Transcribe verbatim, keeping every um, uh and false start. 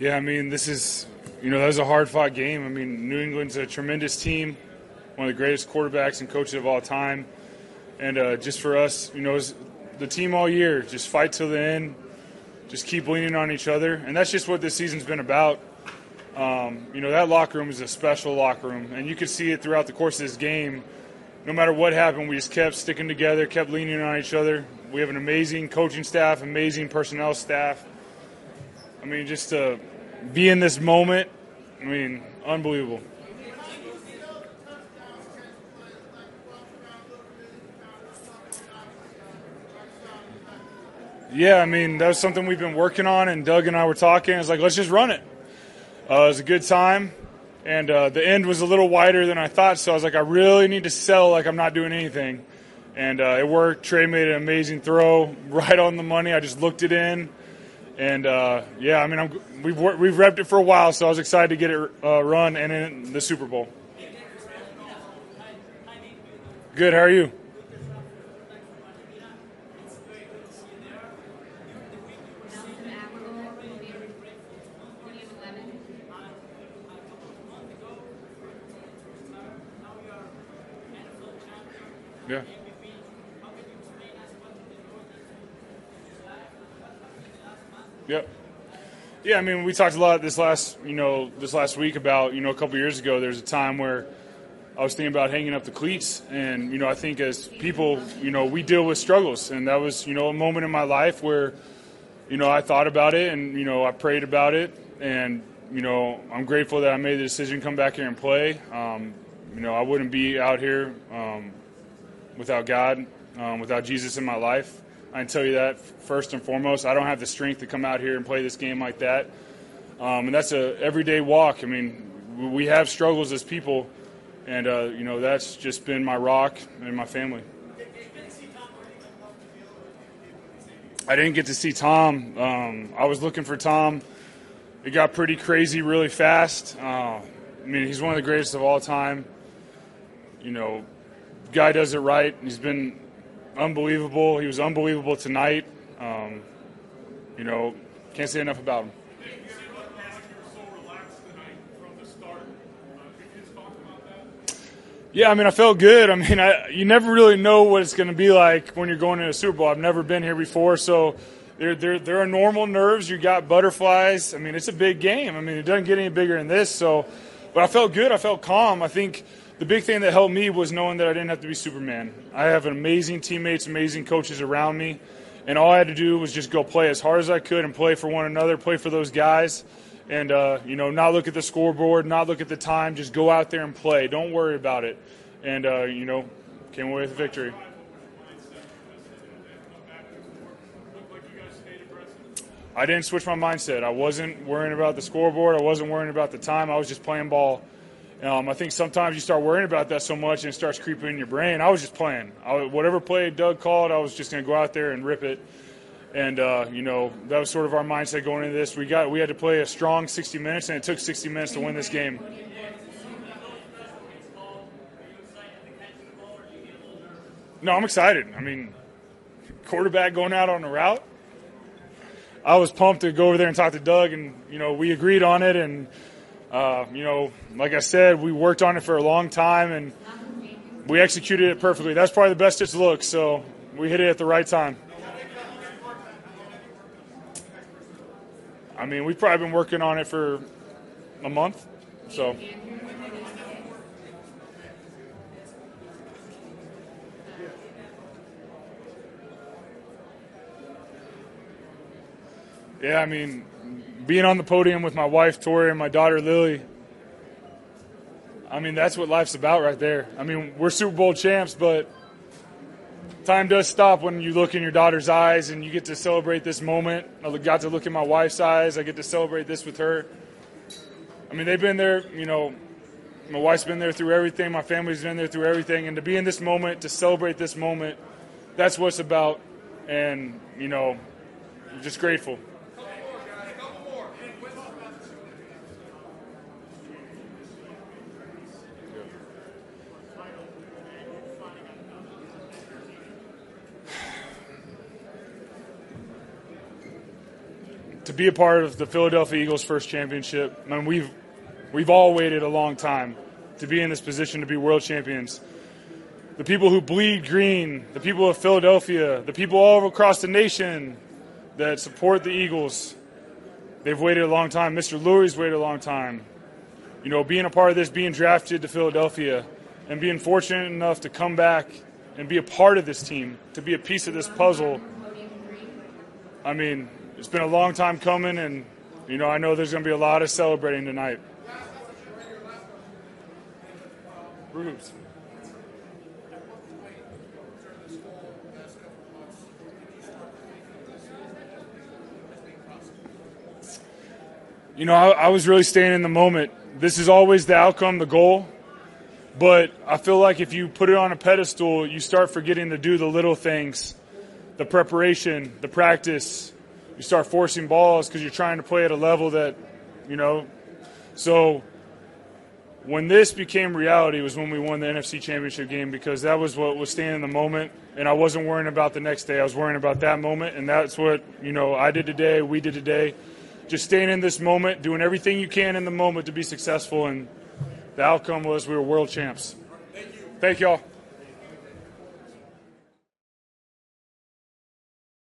Yeah, I mean, this is, you know, that was a hard-fought game. I mean, New England's a tremendous team, one of the greatest quarterbacks and coaches of all time. And uh, just for us, you know, as the team all year, just fight till the end, just keep leaning on each other. And that's just what this season's been about. Um, you know, that locker room is a special locker room. And you could see it throughout the course of this game. No matter what happened, we just kept sticking together, kept leaning on each other. We have an amazing coaching staff, amazing personnel staff. I mean, just to be in this moment, I mean, unbelievable. Yeah, I mean, that was something we've been working on, and Doug and I were talking. It's like, let's just run it. Uh, it was a good time, and uh, the end was a little wider than I thought, so I was like, I really need to sell like I'm not doing anything. And uh, it worked. Trey made an amazing throw right on the money. I just looked it in. And, uh, yeah, I mean, I'm, we've we've repped it for a while, so I was excited to get it uh, run and in the Super Bowl. Good, how are you? Yeah. Yep. Yeah, I mean, we talked a lot this last, you know, this last week about, you know, a couple years ago, there's a time where I was thinking about hanging up the cleats. And, you know, I think as people, you know, we deal with struggles. And that was, you know, a moment in my life where, you know, I thought about it and, you know, I prayed about it. And, you know, I'm grateful that I made the decision to come back here and play. Um, you know, I wouldn't be out here um, without God, um, without Jesus in my life. I can tell you that first and foremost. I don't have the strength to come out here and play this game like that. Um, and that's a everyday walk. I mean, we have struggles as people, and, uh, you know, that's just been my rock and my family. I didn't get to see Tom. Um, I was looking for Tom. It got pretty crazy really fast. Uh, I mean, he's one of the greatest of all time. You know, guy does it right. He's been unbelievable. He was unbelievable tonight. Um, you know, can't say enough about him. Yeah, I mean, I felt good. I mean, I, you never really know what it's going to be like when you're going to a Super Bowl. I've never been here before, so there, there, there are normal nerves. You got butterflies. I mean, it's a big game. I mean, it doesn't get any bigger than this. So, but I felt good. I felt calm. I think the big thing that helped me was knowing that I didn't have to be Superman. I have amazing teammates, amazing coaches around me, and all I had to do was just go play as hard as I could and play for one another, play for those guys, and, uh, you know, not look at the scoreboard, not look at the time, just go out there and play. Don't worry about it. And, uh, you know, came away with a victory. I didn't switch my mindset. I wasn't worrying about the scoreboard. I wasn't worrying about the time. I was just playing ball. Um, I think sometimes you start worrying about that so much and it starts creeping in your brain. I was just playing. I, whatever play Doug called, I was just going to go out there and rip it. And, uh, you know, that was sort of our mindset going into this. We got we had to play a strong sixty minutes, and it took sixty minutes to win this game. No, I'm excited. I mean, quarterback going out on a route. I was pumped to go over there and talk to Doug, and, you know, we agreed on it. And, uh, you know, like I said, we worked on it for a long time, and we executed it perfectly. That's probably the best it's looked, so we hit it at the right time. I mean, we've probably been working on it for a month, so. Yeah, I mean, being on the podium with my wife, Tori, and my daughter, Lily, I mean, that's what life's about right there. I mean, we're Super Bowl champs, but time does stop when you look in your daughter's eyes and you get to celebrate this moment. I got to look in my wife's eyes. I get to celebrate this with her. I mean, they've been there, you know, my wife's been there through everything. My family's been there through everything. And to be in this moment, to celebrate this moment, that's what it's about. And, you know, I'm just grateful. to be a part of the Philadelphia Eagles' first championship. I mean, we've we've all waited a long time to be in this position to be world champions. The people who bleed green, the people of Philadelphia, the people all across the nation that support the Eagles, they've waited a long time. Mister Lurie's waited a long time. You know, being a part of this, being drafted to Philadelphia, and being fortunate enough to come back and be a part of this team, to be a piece of this puzzle. I mean, it's been a long time coming, and, you know, I know there's going to be a lot of celebrating tonight. Rubes. You know, I, I was really staying in the moment. This is always the outcome, the goal. But I feel like if you put it on a pedestal, you start forgetting to do the little things, the preparation, the practice. You start forcing balls because you're trying to play at a level that, you know. So when this became reality was when we won the N F C Championship game, because that was what was staying in the moment. And I wasn't worrying about the next day. I was worrying about that moment. And that's what, you know, I did today, we did today. Just staying in this moment, doing everything you can in the moment to be successful, and the outcome was we were world champs. Thank you. Thank y'all.